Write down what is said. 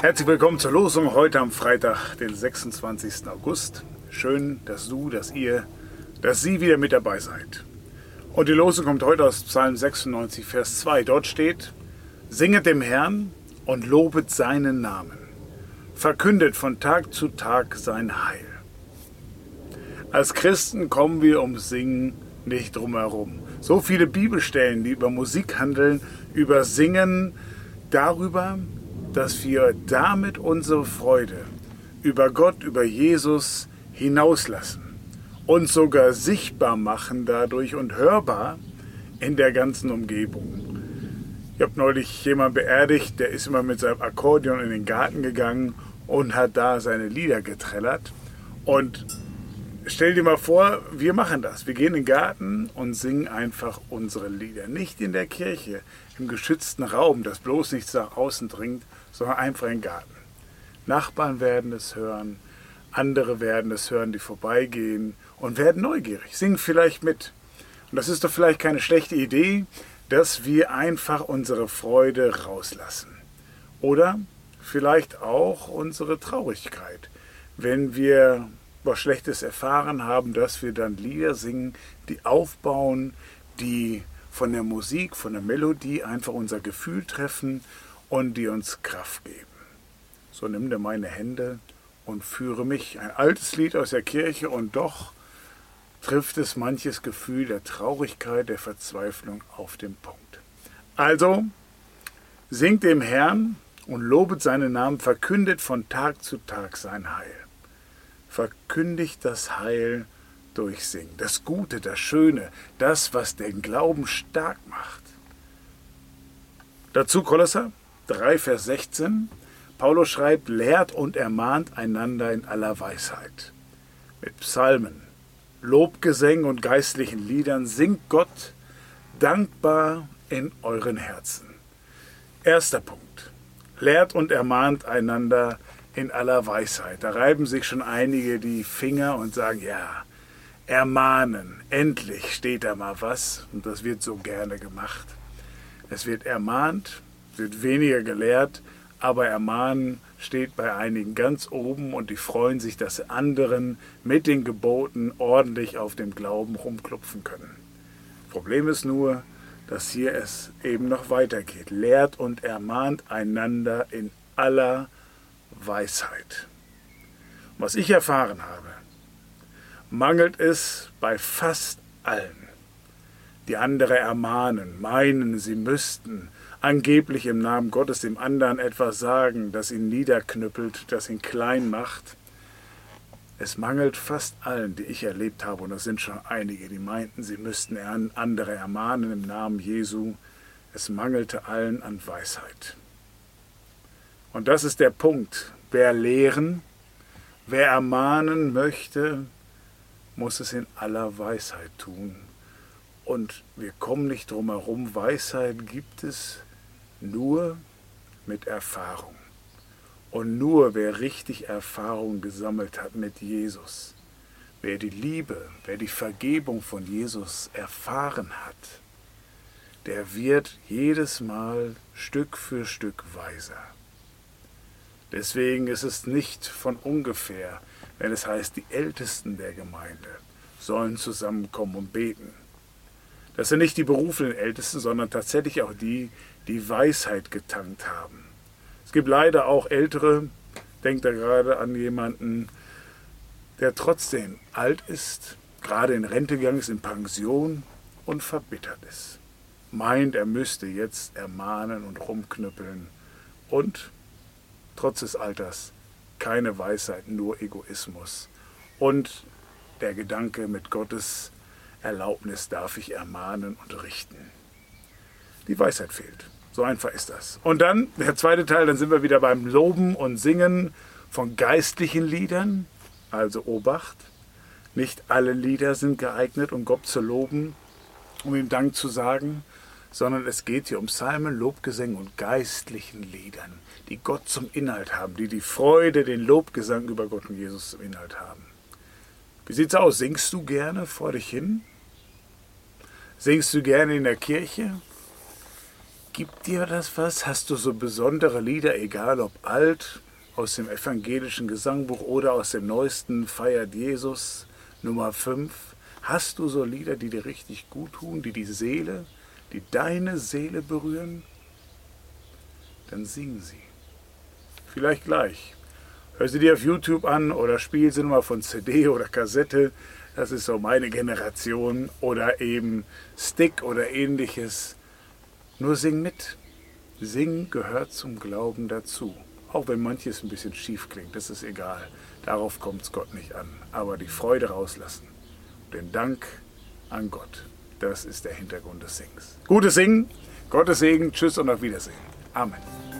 Herzlich willkommen zur Losung heute am Freitag, den 26. August. Schön, dass Sie wieder mit dabei seid. Und die Losung kommt heute aus Psalm 96, Vers 2. Dort steht: Singet dem Herrn und lobet seinen Namen. Verkündet von Tag zu Tag sein Heil. Als Christen kommen wir ums Singen nicht drum herum. So viele Bibelstellen, die über Musik handeln, über Singen, darüber, dass wir damit unsere Freude über Gott, über Jesus hinauslassen und sogar sichtbar machen dadurch und hörbar in der ganzen Umgebung. Ich habe neulich jemanden beerdigt, der ist immer mit seinem Akkordeon in den Garten gegangen und hat da seine Lieder getrellert. Und stell dir mal vor, wir machen das. Wir gehen in den Garten und singen einfach unsere Lieder. Nicht in der Kirche, im geschützten Raum, dass bloß nichts nach außen dringt, sondern einfach im Garten. Nachbarn werden es hören, andere werden es hören, die vorbeigehen und werden neugierig, singen vielleicht mit. Und das ist doch vielleicht keine schlechte Idee, dass wir einfach unsere Freude rauslassen. Oder vielleicht auch unsere Traurigkeit, wenn wir was Schlechtes erfahren haben, dass wir dann Lieder singen, die aufbauen, die von der Musik, von der Melodie einfach unser Gefühl treffen und die uns Kraft geben. So nimm dir meine Hände und führe mich. Ein altes Lied aus der Kirche und doch trifft es manches Gefühl der Traurigkeit, der Verzweiflung auf den Punkt. Also, singt dem Herrn und lobet seinen Namen, verkündet von Tag zu Tag sein Heil. Verkündigt das Heil durch Singen, das Gute, das Schöne, das, was den Glauben stark macht. Dazu Kolosser 3, Vers 16. Paulus schreibt: Lehrt und ermahnt einander in aller Weisheit. Mit Psalmen, Lobgesängen und geistlichen Liedern singt Gott dankbar in euren Herzen. Erster Punkt. Lehrt und ermahnt einander in aller Weisheit. Da reiben sich schon einige die Finger und sagen, ja, ermahnen, endlich steht da mal was. Und das wird so gerne gemacht. Es wird ermahnt, wird weniger gelehrt, aber ermahnen steht bei einigen ganz oben und die freuen sich, dass sie anderen mit den Geboten ordentlich auf dem Glauben rumklopfen können. Problem ist nur, dass hier es eben noch weitergeht. Lehrt und ermahnt einander in aller Weisheit. Was ich erfahren habe, mangelt es bei fast allen, die andere ermahnen, meinen, sie müssten angeblich im Namen Gottes dem anderen etwas sagen, das ihn niederknüppelt, das ihn klein macht. Es mangelt fast allen, die ich erlebt habe, und das sind schon einige, die meinten, sie müssten andere ermahnen im Namen Jesu. Es mangelte allen an Weisheit. Und das ist der Punkt. Wer lehren, wer ermahnen möchte, muss es in aller Weisheit tun. Und wir kommen nicht drum herum, Weisheit gibt es nur mit Erfahrung. Und nur wer richtig Erfahrung gesammelt hat mit Jesus, wer die Liebe, wer die Vergebung von Jesus erfahren hat, der wird jedes Mal Stück für Stück weiser. Deswegen ist es nicht von ungefähr, wenn es heißt, die Ältesten der Gemeinde sollen zusammenkommen und beten. Das sind nicht die berufenen Ältesten, sondern tatsächlich auch die, die Weisheit getankt haben. Es gibt leider auch Ältere, denkt da gerade an jemanden, der trotzdem alt ist, gerade in Rente gegangen ist, in Pension und verbittert ist. Meint, er müsste jetzt ermahnen und rumknüppeln und trotz des Alters keine Weisheit, nur Egoismus. Und der Gedanke, mit Gottes Erlaubnis darf ich ermahnen und richten. Die Weisheit fehlt. So einfach ist das. Und dann, der zweite Teil, dann sind wir wieder beim Loben und Singen von geistlichen Liedern. Also Obacht, nicht alle Lieder sind geeignet, um Gott zu loben, um ihm Dank zu sagen, sondern es geht hier um Psalmen, Lobgesänge und geistlichen Liedern, die Gott zum Inhalt haben, die die Freude, den Lobgesang über Gott und Jesus zum Inhalt haben. Wie sieht's aus? Singst du gerne vor dich hin? Singst du gerne in der Kirche? Gibt dir das was? Hast du so besondere Lieder, egal ob alt, aus dem evangelischen Gesangbuch oder aus dem neuesten Feiert Jesus Nummer 5? Hast du so Lieder, die dir richtig gut tun, die deine Seele berühren? Dann sing sie. Vielleicht gleich. Hör sie dir auf YouTube an oder spiel sie nochmal von CD oder Kassette. Das ist so meine Generation. Oder eben Stick oder ähnliches. Nur sing mit. Singen gehört zum Glauben dazu. Auch wenn manches ein bisschen schief klingt, das ist egal. Darauf kommt es Gott nicht an. Aber die Freude rauslassen. Den Dank an Gott. Das ist der Hintergrund des Singens. Gutes Singen, Gottes Segen, tschüss und auf Wiedersehen. Amen.